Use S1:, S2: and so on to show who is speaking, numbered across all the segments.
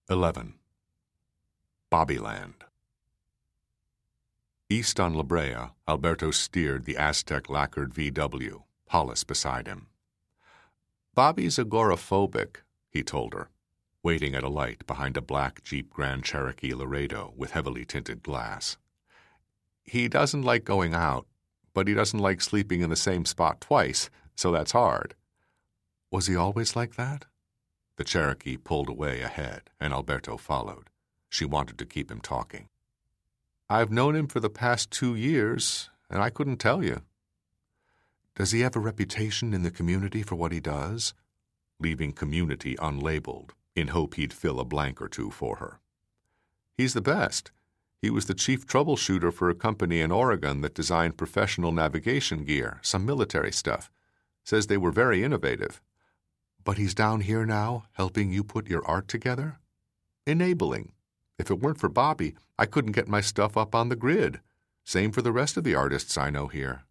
S1: 11. Bobbyland. East on La Brea, Alberto steered the Aztec lacquered VW, Hollis beside him. "Bobby's agoraphobic," he told her, waiting at a light behind a black Jeep Grand Cherokee Laredo with heavily tinted glass. "He doesn't like going out, but he doesn't like sleeping in the same spot twice, so that's hard." "Was he always like that?" The Cherokee pulled away ahead, and Alberto followed. She wanted to keep him talking. "I've known him for the past 2 years, and I couldn't tell you." "Does he have a reputation in the community for what he does?" Leaving community unlabeled, in hope he'd fill a blank or two for her. "He's the best. He was the chief troubleshooter for a company in Oregon that designed professional navigation gear, some military stuff. Says they were very innovative." "But he's down here now, helping you put your art together?" "Enabling. If it weren't for Bobby, I couldn't get my stuff up on the grid. Same for the rest of the artists I know here."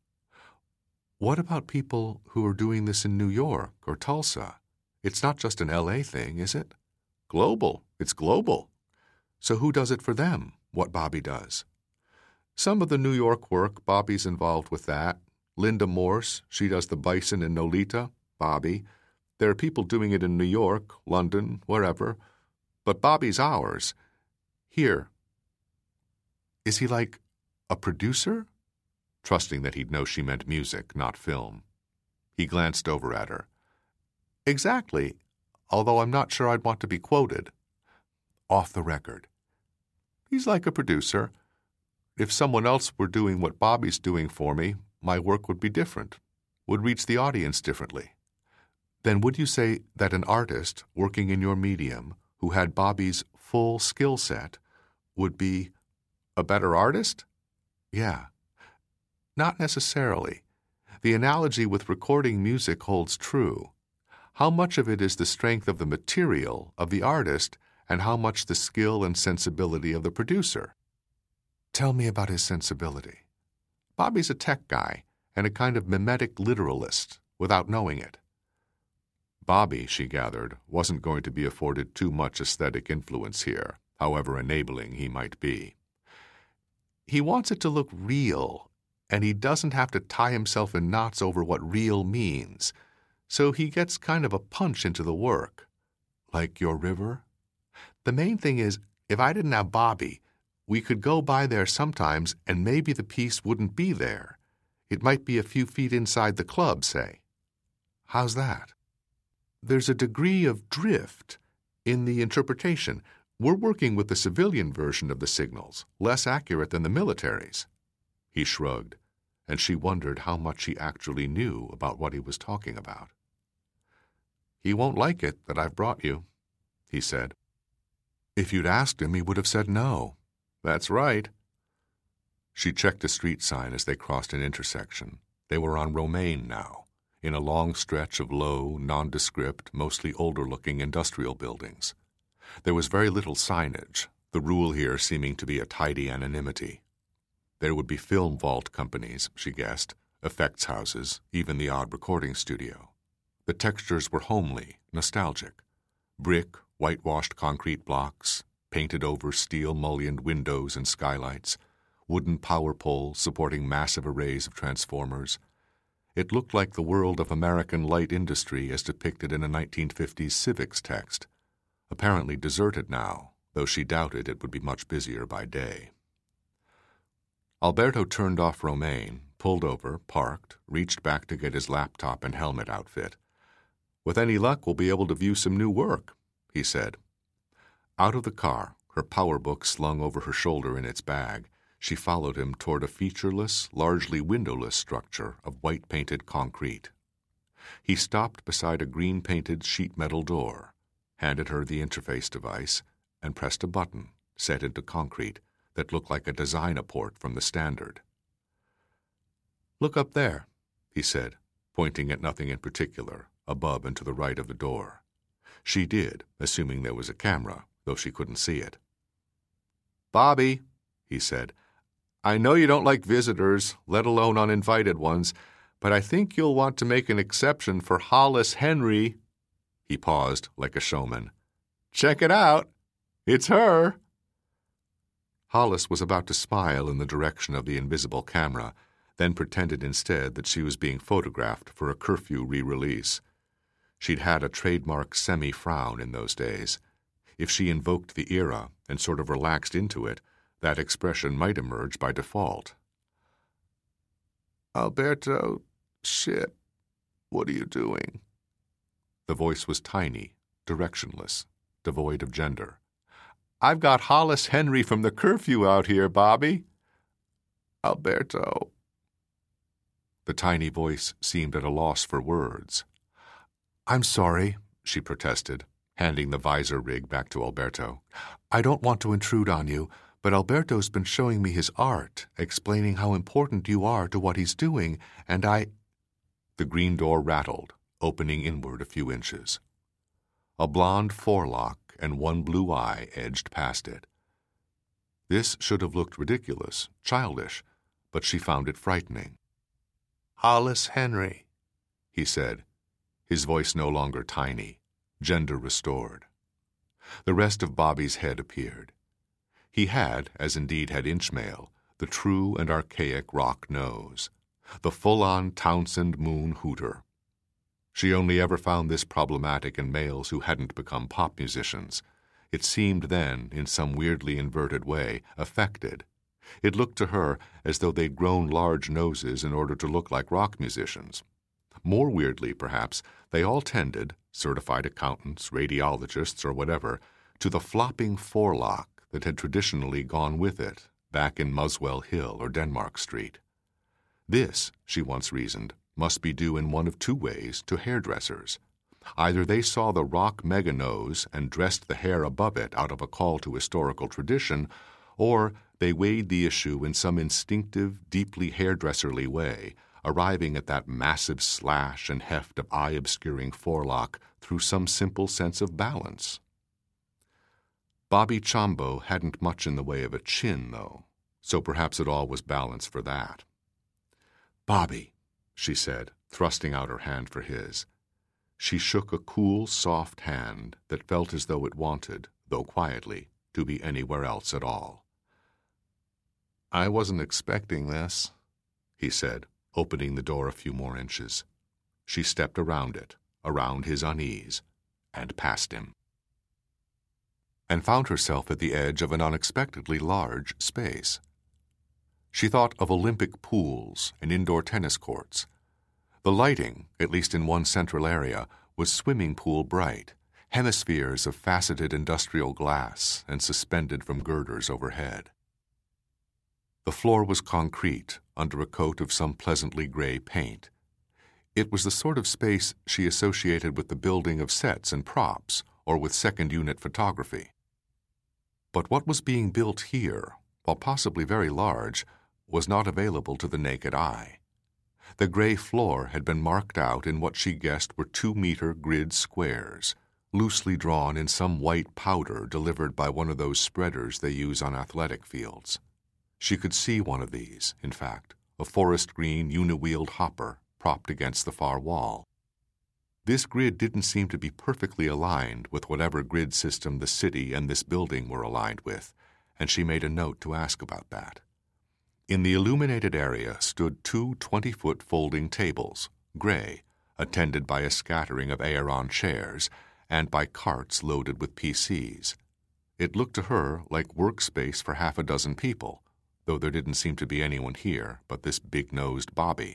S1: "What about people who are doing this in New York or Tulsa? It's not just an LA thing, is it?" "Global. It's global." "So who does it for them, what Bobby does?" "Some of the New York work, Bobby's involved with that. Linda Morse, she does the Bison and Nolita, Bobby. There are people doing it in New York, London, wherever. But Bobby's ours. Here." "Is he like a producer?" Trusting that he'd know she meant music, not film. He glanced over at her. "Exactly, although I'm not sure I'd want to be quoted." "Off the record." "He's like a producer. If someone else were doing what Bobby's doing for me, my work would be different, would reach the audience differently." "Then would you say that an artist working in your medium who had Bobby's full skill set would be a better artist?" "Yeah." "Not necessarily. The analogy with recording music holds true. How much of it is the strength of the material of the artist and how much the skill and sensibility of the producer?" "Tell me about his sensibility." "Bobby's a tech guy and a kind of mimetic literalist without knowing it." Bobby, she gathered, wasn't going to be afforded too much aesthetic influence here, however enabling he might be. "He wants it to look real, and he doesn't have to tie himself in knots over what real means, so he gets kind of a punch into the work." "Like your river?" "The main thing is, if I didn't have Bobby, we could go by there sometimes and maybe the piece wouldn't be there. It might be a few feet inside the club, say." "How's that?" "There's a degree of drift in the interpretation. We're working with the civilian version of the signals, less accurate than the military's." He shrugged, and she wondered how much he actually knew about what he was talking about. "He won't like it that I've brought you," he said. "If you'd asked him, he would have said no." "That's right." She checked a street sign as they crossed an intersection. They were on Romaine now, in a long stretch of low, nondescript, mostly older-looking industrial buildings. There was very little signage, the rule here seeming to be a tidy anonymity. There would be film vault companies, she guessed, effects houses, even the odd recording studio. The textures were homely, nostalgic. Brick, whitewashed concrete blocks, painted-over steel-mullioned windows and skylights, wooden power poles supporting massive arrays of transformers. It looked like the world of American light industry as depicted in a 1950s civics text, apparently deserted now, though she doubted it would be much busier by day. Alberto turned off Romaine, pulled over, parked, reached back to get his laptop and helmet outfit. "With any luck, we'll be able to view some new work," he said. Out of the car, her power book slung over her shoulder in its bag, she followed him toward a featureless, largely windowless structure of white-painted concrete. He stopped beside a green-painted sheet-metal door, handed her the interface device, and pressed a button, set into concrete, that looked like a design-a-port from the Standard. "Look up there," he said, pointing at nothing in particular, above and to the right of the door. She did, assuming there was a camera, though she couldn't see it. "Bobby," he said, "I know you don't like visitors, let alone uninvited ones, but I think you'll want to make an exception for Hollis Henry." He paused, like a showman. "Check it out." It's her!" Hollis was about to smile in the direction of the invisible camera, then pretended instead that she was being photographed for a curfew re-release. She'd had a trademark semi-frown in those days. If she invoked the era and sort of relaxed into it, that expression might emerge by default. "Alberto, shit, what are you doing?" The voice was tiny, directionless, devoid of gender. "I've got Hollis Henry from the curfew out here, Bobby." "Alberto." The tiny voice seemed at a loss for words. "I'm sorry," she protested, handing the visor rig back to Alberto. "I don't want to intrude on you, but Alberto's been showing me his art, explaining how important you are to what he's doing, and I—" The green door rattled, opening inward a few inches. A blonde forelock and one blue eye edged past it. This should have looked ridiculous, childish, but she found it frightening. "Hollis Henry," he said, his voice no longer tiny, gender restored. The rest of Bobby's head appeared. He had, as indeed had Inchmail, the true and archaic rock nose, the full-on Townsend Moon hooter. She only ever found this problematic in males who hadn't become pop musicians. It seemed then, in some weirdly inverted way, affected. It looked to her as though they'd grown large noses in order to look like rock musicians. More weirdly, perhaps, they all tended, certified accountants, radiologists, or whatever, to the flopping forelock that had traditionally gone with it, back in Muswell Hill or Denmark Street. This, she once reasoned, must be due in one of two ways to hairdressers. Either they saw the rock mega-nose and dressed the hair above it out of a call to historical tradition, or they weighed the issue in some instinctive, deeply hairdresserly way, arriving at that massive slash and heft of eye-obscuring forelock through some simple sense of balance. Bobby Chombo hadn't much in the way of a chin, though, so perhaps it all was balance for that. "Bobby," she said, thrusting out her hand for his. She shook a cool, soft hand that felt as though it wanted, though quietly, to be anywhere else at all. "I wasn't expecting this," he said, opening the door a few more inches. She stepped around it, around his unease, and past him, and found herself at the edge of an unexpectedly large space. She thought of Olympic pools and indoor tennis courts. The lighting, at least in one central area, was swimming pool bright, hemispheres of faceted industrial glass and suspended from girders overhead. The floor was concrete, under a coat of some pleasantly gray paint. It was the sort of space she associated with the building of sets and props, or with second-unit photography. But what was being built here, while possibly very large, was not available to the naked eye. The gray floor had been marked out in what she guessed were 2-meter grid squares, loosely drawn in some white powder delivered by one of those spreaders they use on athletic fields. She could see one of these, in fact, a forest green uni-wheeled hopper propped against the far wall. This grid didn't seem to be perfectly aligned with whatever grid system the city and this building were aligned with, and she made a note to ask about that. In the illuminated area stood 2 20-foot folding tables, gray, attended by a scattering of Aeron chairs and by carts loaded with PCs. It looked to her like workspace for half a dozen people, though there didn't seem to be anyone here but this big-nosed Bobby.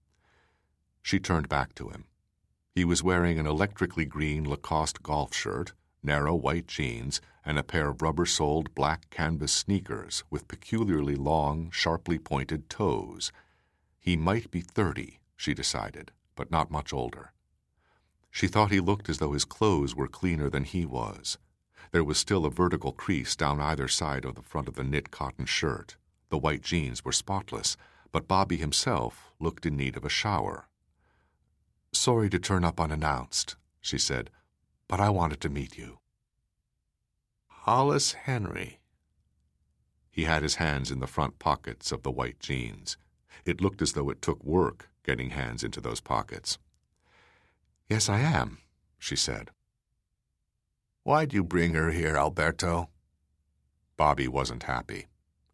S1: She turned back to him. He was wearing an electrically green Lacoste golf shirt, narrow white jeans, and a pair of rubber-soled black canvas sneakers with peculiarly long, sharply pointed toes. He might be 30, she decided, but not much older. She thought he looked as though his clothes were cleaner than he was. There was still a vertical crease down either side of the front of the knit cotton shirt. The white jeans were spotless, but Bobby himself looked in need of a shower. "Sorry to turn up unannounced," she said, "but I wanted to meet you." "Hollis Henry." He had his hands in the front pockets of the white jeans. It looked as though it took work getting hands into those pockets. "Yes, I am," she said. "Why'd you bring her here, Alberto?" Bobby wasn't happy.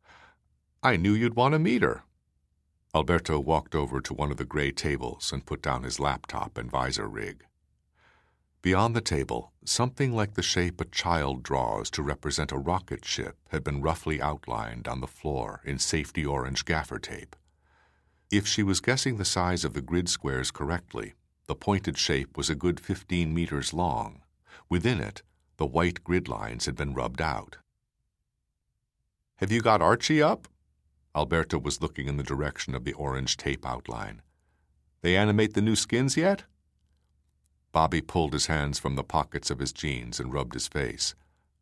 S1: I knew you'd want to meet her. Alberto walked over to one of the gray tables and put down his laptop and visor rig. Beyond the table, something like the shape a child draws to represent a rocket ship had been roughly outlined on the floor in safety orange gaffer tape. If she was guessing the size of the grid squares correctly, the pointed shape was a good 15 meters long. Within it, the white grid lines had been rubbed out. Have you got Archie up? Alberto was looking in the direction of the orange tape outline. They animate the new skins yet? Bobby pulled his hands from the pockets of his jeans and rubbed his face.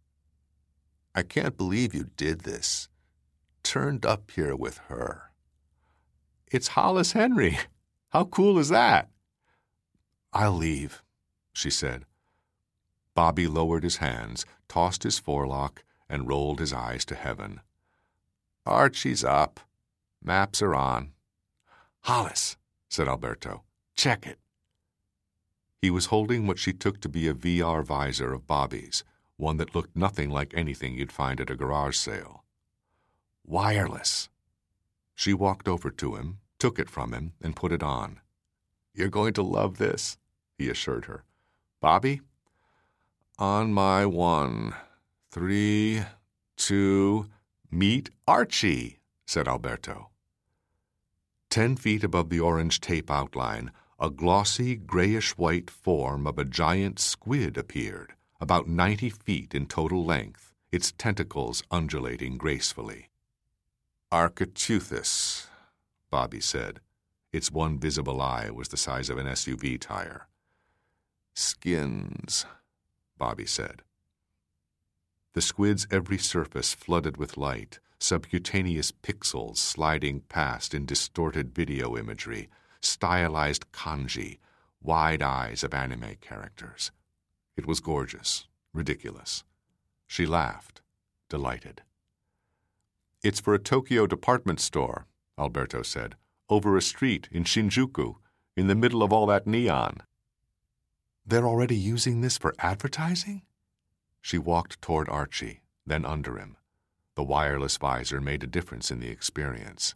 S1: I can't believe you did this. Turned up here with her. It's Hollis Henry. How cool is that? I'll leave, she said. Bobby lowered his hands, tossed his forelock, and rolled his eyes to heaven. Archie's up. Maps are on. Hollis, said Alberto. Check it. He was holding what she took to be a VR visor of Bobby's, one that looked nothing like anything you'd find at a garage sale. Wireless. She walked over to him, took it from him, and put it on. You're going to love this, he assured her. Bobby? On my 1, 3, 2, meet Archie, said Alberto. 10 feet above the orange tape outline, a glossy, grayish-white form of a giant squid appeared, about 90 feet in total length, its tentacles undulating gracefully. Architeuthis, Bobby said. Its one visible eye was the size of an SUV tire. Skins, Bobby said. The squid's every surface flooded with light, subcutaneous pixels sliding past in distorted video imagery, stylized kanji, wide eyes of anime characters. It was gorgeous, ridiculous. She laughed, delighted. It's for a Tokyo department store, Alberto said, over a street in Shinjuku, in the middle of all that neon. They're already using this for advertising? She walked toward Archie, then under him. The wireless visor made a difference in the experience.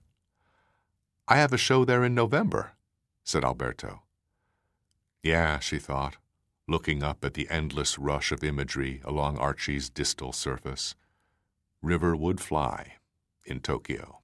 S1: I have a show there in November, said Alberto. Yeah, she thought, looking up at the endless rush of imagery along Archie's distal surface. River would fly in Tokyo.